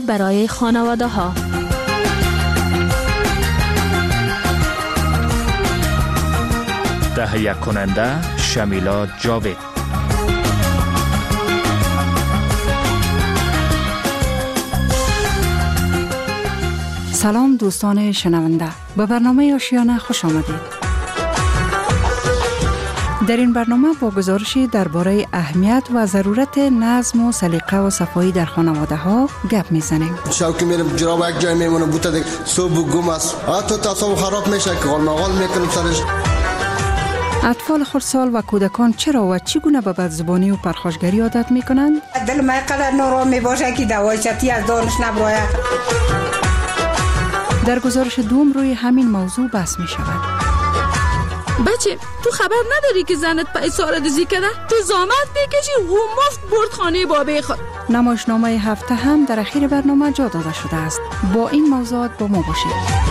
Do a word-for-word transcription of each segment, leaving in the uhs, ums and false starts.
برای خانواده ها. تهیه کننده شمیلا جاوید. سلام دوستان شنونده، به برنامه آشیانه خوش آمدید. در این برنامه با گزارشی درباره اهمیت و ضرورت نظم و سلیقه و صفایی در خانواده ها گپ میزنیم. شوکی میرم جراب یک جای میمونه بوده دیگه صبح و گم است. حتی تصاوب خراب میشه که غال مغال میکنم سرش. اطفال خردسال و کودکان چرا و چگونه به بدزبانی و پرخاشگری عادت میکنند؟ دل ما قدر نارام میباشه که دوایشتی از دانش نبراید. در گزارش دوم روی همین موضوع بحث می شود. بچه تو خبر نداری که زنت پای سارادزی کرده؟ تو زامت بکشی و مفت برد خانه بابه خود. نمایشنامه هفته هم در اخیر برنامه جا داده شده است. با این موضوعات با ما باشید.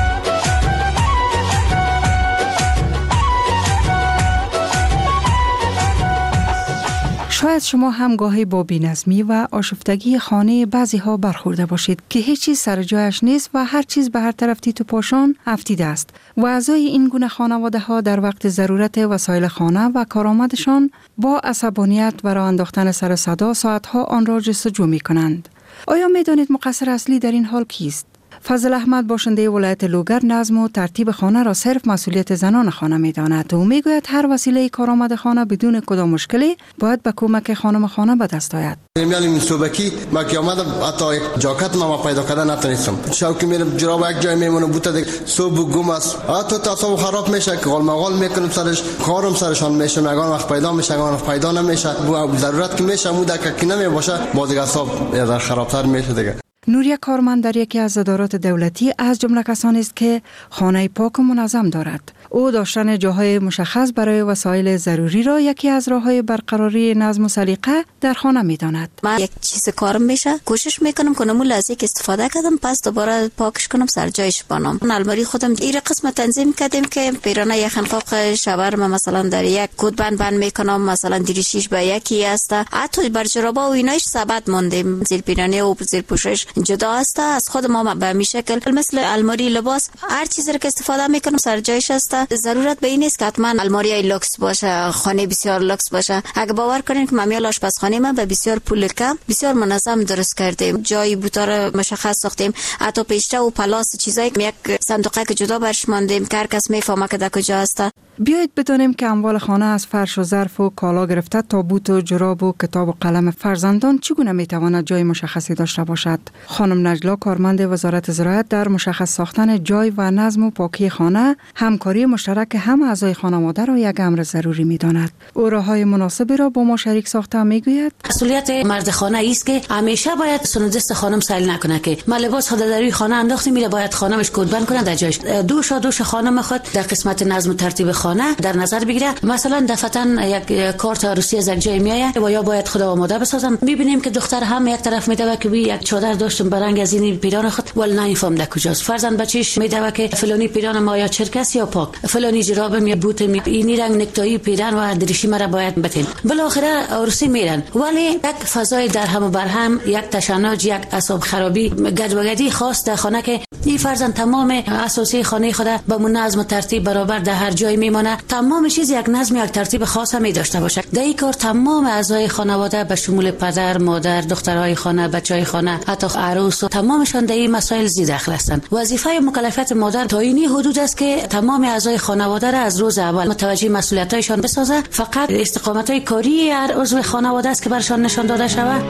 شاید شما هم گاهی با بی‌نظمی و آشفتگی خانه بعضی ها برخورده باشید که هیچ چیز سر جایش نیست و هر چیز به هر طرف تیت و پاشان افتیده است و اعضای این گونه خانواده ها در وقت ضرورت وسایل خانه و کارآمدشان با عصبانیت و راه انداختن سر صدا ساعتها آن را جستجو می کنند. آیا می دانید مقصر اصلی در این حال کیست؟ فضل احمد باشنده ولایت لوگر نظم و ترتیب خانه را صرف مسئولیت زنان خانه می داند و می گوید هر وسیله کارآمد خانه بدون کدام مشکلی باید به کمک خانم خانه به دست آید. میال این صبحی ما که آمدم حتی یک جاکت ما پیدا کردن نتونستم. شوکی میرم جراب یک جای میمونه بوده دیگه صبح و گم است. حتی تصاوب خراب میشه که غال مغال میکنم سرش. کارم سرشان میشه مگان وقت پیدا میشه مگان وقت پیدا نمیشه. با ضرورت که میشه مودا که نمی باشه با دیگه حساب در خرابتر میشه دیگه. نوریا کارمند در یکی از ادارات دولتی از جمله کسانی است که خانه پاک و منظم دارد. او داشتن جاهای مشخص برای وسایل ضروری را یکی از راه‌های برقراری نظم و سلیقه در خانه می‌داند. من یک چیز کارم میشه کوشش میکنم که نمو لازم که استفاده کردم پس دوباره پاکش کنم سر جایش بانم. الماری خودم این قسمت تنظیم کردیم که پیرانه یک خنفاق شاور ما مثلا در یک کد بند بند میکنم، مثلا دیریشیش به یکی است. حتی بر جرابا و ایناش ثبت موندیم. زیر پیرانه و زیر پوشش جدا است از خود ما به می شکل مثل الماری لباس هر چیزی که استفاده میکنم سر جایش است. ضرورت به این نیست که حتما الماری لوکس باشه، خانه بسیار لوکس باشه. اگه باور کنین که مامیال آشپزخانه ما به بسیار پول کم بسیار منظم درست کردیم، جای بوتار مشخص ساختیم، حتی پیشته و پلاس چیزایی که یک صندوقه که جدا برش ماندیم که هر کس میفهمه که در کجا است. بیایید بدونیم که اموال خانه از فرش و ظرف و کالا گرفته تا بوت و جراب و کتاب و قلم فرزندان چگونه میتواند جای مشخصی داشته باشد. خانم نجلا کارمند وزارت زراعت در مشخص ساختن جای و نظم و پاکی خانه همکاری مشترک هم اعضای خانواده را یک امر ضروری میداند. او راههای مناسبی را با ما شریک ساخته میگوید. مسئولیت مرد خانه است که همیشه باید سندست خانم سیل نکنه که ما لباس خود در روی خانه انداختیم میره باید خانمش کدبند کنه در جایش. دوش دوش خانم خود در قسمت نظم و ترتیب خانه در نظر بگیره. مثلا دفتن یک کارت عروسی از یک جای میآید و یا باید خود آماده بسازن. میبینیم که دختر هم یک طرف میدوه که یک چادر داشتم برنگ از این پیران خود ول نمیفهم در کجاست. فرزند بچیش میدوه که فلانی پیران ما یا چرکس یا پاک، فلانی جرابم یا بوت می اینی رنگ نکتایی پیران و دریشی مرا باید بتین. بالاخره عروسی میرن ولی یک فضای در هم و بر هم، یک تشنج، یک اعصاب خرابی، گدوگدی خاص در خانه که این فرزند تمام اساسی خانه خود به نظم و ترتیب برابر در هر جای میمونه. تمام چیز یک نظم یک ترتیب خاص می داشته باشه. در این کار تمام اعضای خانواده به شمول پدر، مادر، دخترای خانه، بچهای خانه، حتی عروس و تمامشان در این مسائل زیر دخل هستند. وظیفه و مکلفیت مادر تا اینی حدود است که تمام اعضای خانواده را از روز اول متوجه مسئولیتایشان بسازه. فقط استقامت‌های کاری هر عضو خانواده است که برشان نشان داده شود.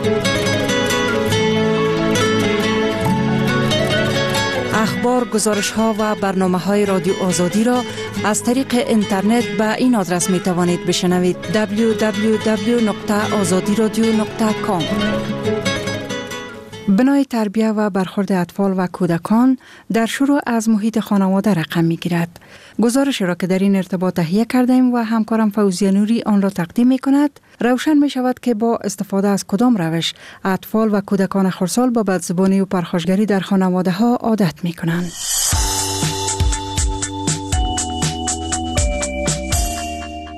اخبار، گزارش‌ها و برنامه‌های رادیو آزادی را از طریق اینترنت به این آدرس می‌توانید بشنوید: دبلیو دبلیو دبلیو نقطه آزادی رادیو نقطه کام. بنای تربیت و برخورد اطفال و کودکان در شروع از محیط خانواده رقم می‌گیرد. گزارشی را که در این ارتباط تهیه کردیم و همکارم فوزیه نوری آن را تقدیم می‌کند، روشن می‌شود که با استفاده از کدام روش اطفال و کودکان خردسال با بدزبانی و پرخاشگری در خانواده‌ها عادت می‌کنند.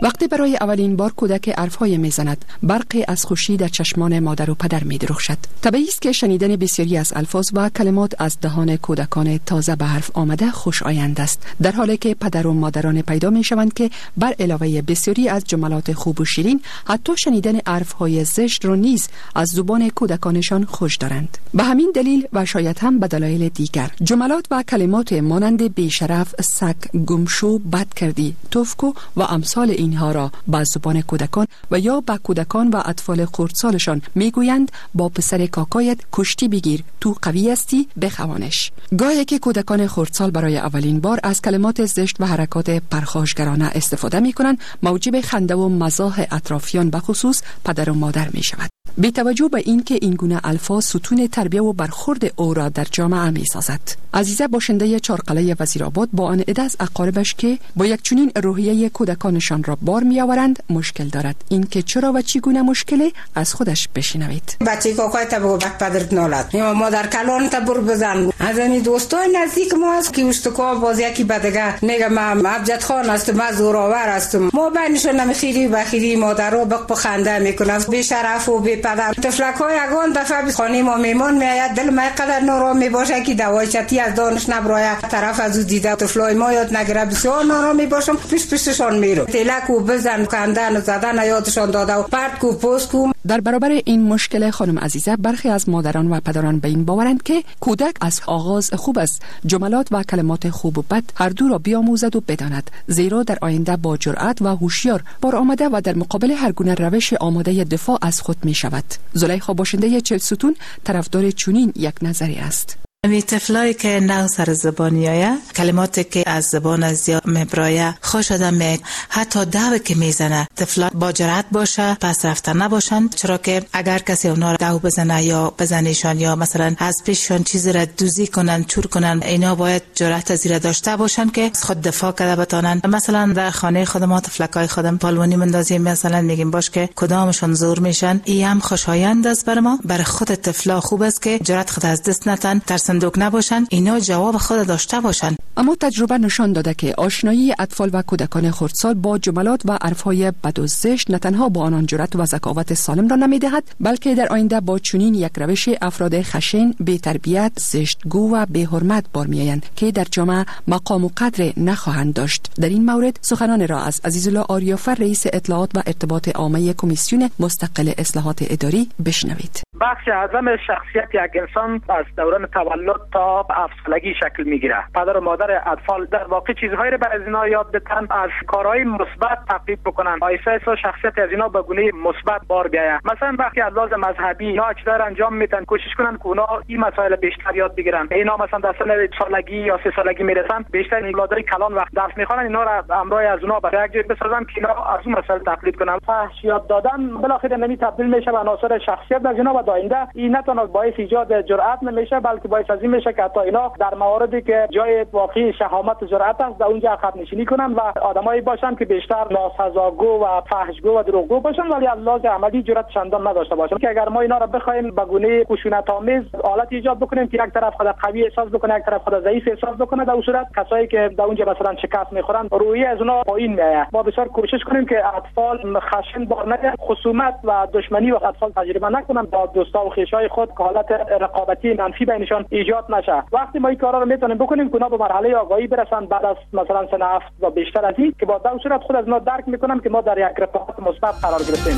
وقتی برای اولین بار کودک حرف‌های میزند، برقی از خوشی در چشمان مادر و پدر می‌درخشد. طبیعی است که شنیدن بسیاری از الفاظ و کلمات از دهان کودکان تازه به حرف آمده خوشایند است، در حالی که پدر و مادران پیدا می‌شوند که بر علاوه بسیاری از جملات خوب و شیرین، حتی شنیدن حرف‌های زشت را نیز از زبان کودکانشان خوش دارند. به همین دلیل و شاید هم به دلایل دیگر، جملات و کلمات مانند بی‌شرف، سگ، گمشو، بد کردی، توفکو و امثال اینها را با زبان کودکان و یا با کودکان و اطفال خردسالشان میگویند با پسر کاکایت کشتی بگیر، تو قوی هستی، بخوانش. گاهی که کودکان خردسال برای اولین بار از کلمات زشت و حرکات پرخاشگرانه استفاده میکنند، موجب خنده و مزاح اطرافیان به خصوص پدر و مادر می شود. بی توجه به این که این گونه الفاظ ستون تربیه و برخورد او را در جامعه می سازد. عزیزه باشنده چهارقلعه وزیرآباد با آن عده از اقاربش که با یک چنین روحیه کودکانشان را بار می آورند مشکل دارد. این که چرا و چگونه مشکلی از خودش بشنوید. بچه کاکای تا بگو بک پدرت نالد یا مادر کلان تا بر بزن. از این دوستای نزدیک ما است که اشتکا باز یکی بدگه نگه ما ابجد خان هستم، ما زوراور هستم، ما بینشون نمیخیری بخیری مادر رو بق بخنده میکنم، بی شرف و بی پدر. تفلکای اگان دفعه به خانه ما میمون میاد، دل ما قدر نارام میباشه که دوای چتی از دانش نبرای طرف از او دیده تفلای ما یاد نگره، بسیار نارام میباشم، پیش پیششان میرم، تلک و بزن کندن و زدن یادشان داده و پرت کو پست کو. در برابر این مشکل خانم عزیزه، برخی از مادران و پدران به این باورند که کودک از آغاز خوب است، جملات و کلمات خوب و بد هر دو را بیاموزد و بداند، زیرا در آینده با جرأت و هوشیار بار آمده و در مقابل هر گونه روش آماده دفاع از خود می شود. زلیخا باشنده چهل ستون طرفدار چنین یک نظری است. می طفلایی که نو سر زبانی آیا، کلماتی که از زبان زیاد میبرایه خوش آدم می حتی دو که میزنه طفلا با جرأت باشه، پس رفته نباشن، چرا که اگر کسی اونا دو بزنه یا بزنیشان یا مثلا از پیششان چیزی را دوزی کنن، چور کنن، اینا باید جرأت زیرا داشته باشن که خود دفاع کرده بتانن. مثلا در خانه خودم طفلکای خودم پالونی مندازیم، مثلا میگیم باش که کدامشون زور میشن، این هم خوشایند است بر ما. برای خود طفلا خوب است که جرأت خود از دست نتن، صندوق نباشن، اینا جواب خود داشته باشن. اما تجربه نشان داده که آشنایی اطفال و کودکان خردسال با جملات و حرفهای بد و زشت نه تنها با آنان جرأت و ذکاوت سالم را نمیدهد، بلکه در آینده با چنین یک روش افراد خشن، بی تربیت، زشتگو و بی حرمت بار میآیند که در جامعه مقام و قدر نخواهند داشت. در این مورد سخنان را از عزیزالله آریافر، رئیس اطلاعات و ارتباط عامه کمیسیون مستقل اصلاحات اداری بشنوید. بخش اعظم شخصیت یک انسان از دوران تولد تا افسردگی شکل میگیره. پدر و مادر اطفال در واقع چیزهایی را برای اینا یاد بدن، از کارهای مثبت تقلید بکنن، باعث است شخصیت از اینا به گونه مثبت بار بیاید. مثلا وقتی از لحاظ مذهبی اینا چیزا انجام میدن، کوشش کنن که اونا این مسائل بیشتر یاد بگیرن. اینا مثلا در سن سالگی یا سه سالگی میرسن، بیشتر اولادای کلان وقت درس میخوانن، اینا را همراه از اونا برای یک جای بسازن که اینا از اون مسائل تقلید کنن. فحش یاد دادن بالاخره نمی تبدیل میشه به عناصر شخصیت از اینا و آینده این نه تنها باعث ایجاد جرأت نمیشه، بلکه باعث از این میشه که حتی اینا در مواردی که جای واقعی شهامت و جرأت است در اونجا عقب نشینی کنن و آدمایی باشن که بیشتر ناسزاگو و فحشگو و دروغگو باشن، ولی از لحاظ عملی جرأت چندان نداشته باشن. که اگر ما اینا را بخوایم به گونه خشونت آمیز حالت ایجاد بکنیم که یک طرف خود قوی احساس بکنه، یک طرف خود ضعیف احساس بکنه، در اون صورت کسایی که در اونجا مثلا شکست میخورن روحیه از اونها پایین میاد. ما بسیار کوشش کنیم که اطفال خشن بار نگیرن، خصومت و دشمنی و اطفال تجربه نکنن، با دوستا و خویشای خود که حالت رقابتی منفی بینشان ایجاد نشه. وقتی ما این کارا رو میتونیم بکنیم که اونا به مرحله آگاهی برسن بعد از مثلا سن هفت و بیشتر از این، که با در صورت خود از ما درک میکنن که ما در یک رقابت مثبت قرار گرفتیم.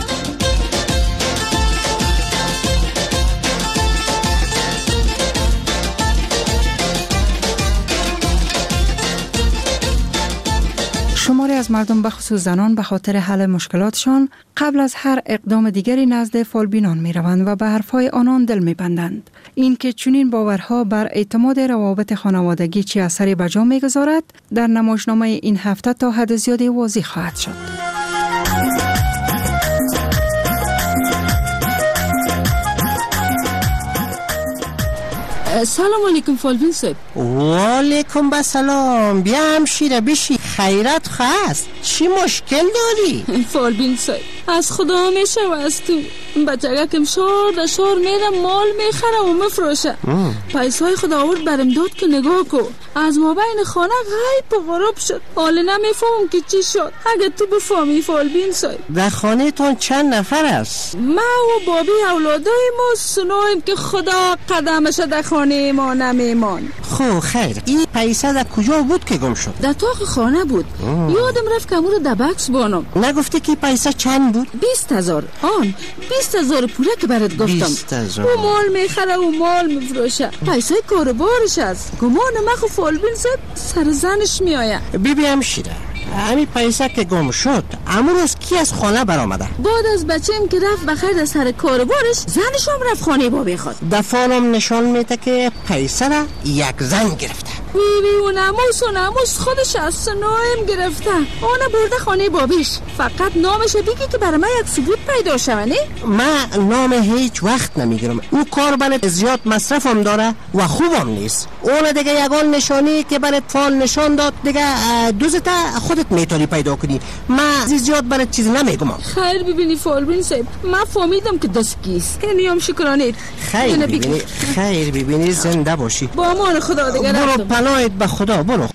شماری از مردم به خصوص زنان به خاطر حل مشکلاتشان قبل از هر اقدام دیگری نزد فالبینان می روند و به حرفهای آنان دل می بندند. این که چنین باورها بر اعتماد روابط خانوادگی چه اثری به جا می گذارد در نمایشنامه این هفته تا حد زیادی واضح خواهد شد. سلام علیکم فالبین صاحب. و علیکم بسلام. بیا همشیره بشی، خیرت خواست. چی مشکل داری؟ فالبین صاحب از خدا میشه و از تو. بچگه کم شار در شار میرم مال میخره و مفروشه. پیسای خدا آورد برم داد که نگاه کو از ما بین خانه غیب و غروب شد. حالا نمیفهم که چی شد. اگه تو بفهمی فالبین سای. در خانه تان چند نفر است؟ ما و بابی اولادای ما سنویم که خدا قدمش در خانه ما نمیمان. خو خیر این پیسه در کجا بود که گم شد؟ در تاق خانه بود. آه. یادم رفت که امور در بکس بانم. نگفته که پیسه چند بود؟ بیست هزار. آن بیست هزار پوله که برات گفتم. بیست هزار. او مال میخره و مال میفروشه. پیسه کاربارش است. گمان مخو فالبین زد سر زنش میآید. بیبی همشیره همین پیسه که گم شد امور از کی از خانه برآمده؟ بعد از بچه‌ام که رفت بخیر در سر کاربارش زنش هم رفت خانه بابی خود. دفعالم نشان میده که پیسه را یک زن گرفته. بی بی و ناموس و ناموس خودش از سنویم گرفته. اونو برده خانه بابیش. فقط نامش بگی که برای من یک ثبوت پیدا شوه نه؟ من نام هیچ وقت نمیگیرم. اون کار برات زیاد مصرفم داره و خوبم نیست. اون دیگه یگان نشانی که برات فال نشان داد دیگه دوزت خودت میتونی پیدا کنی. من زیاد برات چیزی نمیگم. خیر ببینی فالبین صاحب من فهمیدم که دست کیست. نیام شکرانه. خیر ببینی خیر ببینی زنده باشی. با امان خدا دیگه برو پناهت به خدا برو.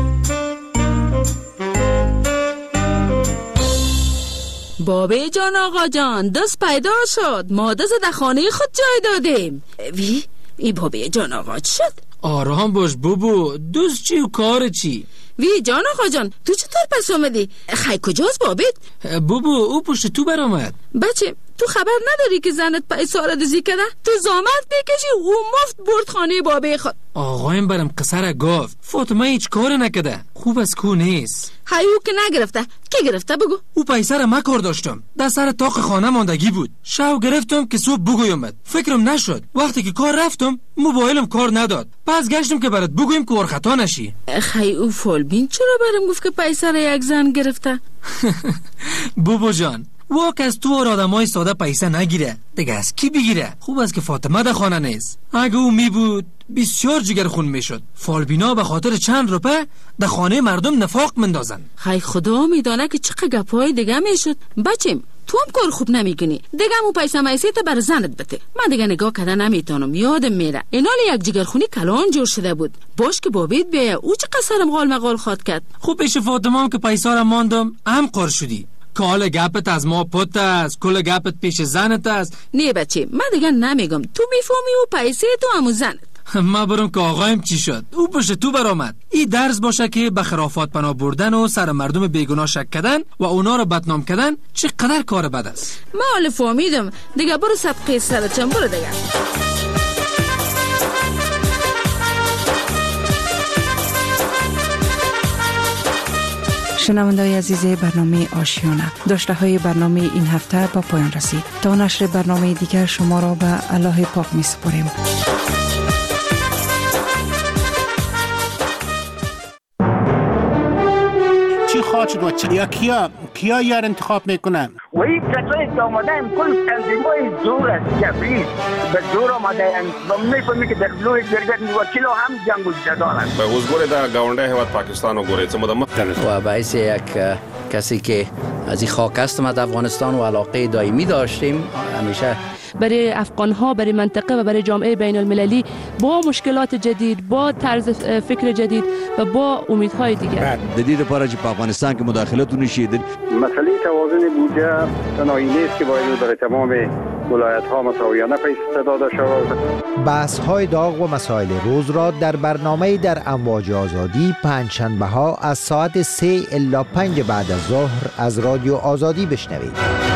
بابی جان آقا جان دست پیدا شد. ما دست در خانه خود جای دادیم. وی ای بابی جان آقا چی شد؟ آرام باش بابو. دوست چی و کار چی؟ وی جان آقا جان تو چطور پس آمدی؟ خیلی کجاست بابیت؟ بابو او پشت تو برآمد. بچه تو خبر نداری که زنت پیسه را دزدی کرده؟ تو زامت بکشی او مفت برد خانه بابی خود. آقایم برم قصر گفت فاطمه هیچ کار نکده. خوب از کو نیست. هیو که نگرفته. کی گرفته بگو؟ او پیسه را من کار داشتم. در سر طاق خانه ماندگی بود. شو گرفتم که صبح بگویم. فکرم نشد. وقتی که کار رفتم موبایلم کار نداد. پس گشتم که برات بگویم که خطا نشی. خی او فالبین چرا برام گفت که پیسه را یک زن گرفته؟ بابا جان واک از تو اور آدمای ساده پیسه نگیره دیگه از کی بگیره؟ خوب است که فاطمه در خانه نیست. اگه او می بود بسیار جگر خون میشد. فالبینا به خاطر چند روپه در خانه مردم نفاق مندازن. خی خدا میدانه که چقدر گپای دیگه میشد. بچیم تو هم کار خوب نمیکنی. دیگه مو پیسه مایسیت بر زنت بده. من دیگه نگاه کردن نمیتونم. یادم میره اینال یک جگرخونی کلان جور شده بود. باش که بابیت بیا او چه قصرم غال مقال خواد کرد. خوب پیش فاطمه هم که پیسه را ماندم هم قار شدی. کال گپت از ما پت است. کل گپت پیش زنت است. نه بچه من دیگه نمیگم. تو میفهمی او پیسه تو همو زنت. ما برم که آقایم چی شد. او پشت تو برآمد. این درس باشه که به خرافات پناه بردن و سر مردم بیگناه شک کردن و اونا رو بدنام کردن چقدر کار بد است. ما حالا فهمیدم. دیگه برو صدقه سرچم برو دیگه. شنونده‌های عزیز برنامه آشیانه داشته های برنامه این هفته با پایان رسید. تا نشر برنامه دیگر شما را به الله پاک می سپاریم. چی خواهد شد و چی؟ یا کیا کیا یار انتخاب میکنن؟ و این کسایی که آمده هم کل تنظیمای زور است جبری به زور آمده هم و میفهمی که در لوی جرگت وکیل هم جنگ و جدال است. به وزگوری در گاونده هیواد پاکستان و گوری چمده مختلف و باعث یک کسی که از این خاک هستم از افغانستان و علاقه دائمی داشتیم همیشه برای افغان‌ها برای منطقه و برای جامعه بین المللی با مشکلات جدید با طرز فکر جدید و با امیدهای دیگر جدید پاره چې په افغانستان کې مداخلت ونشي. مسئله توازن بودجه تنهایی نیست که باید برای تمام ولایت‌ها مساویانه پیش داده شود. بحث‌های داغ و مسائل روز را در برنامه در امواج آزادی پنجشنبه‌ها از ساعت سه الی پنج بعد از ظهر از رادیو آزادی بشنوید.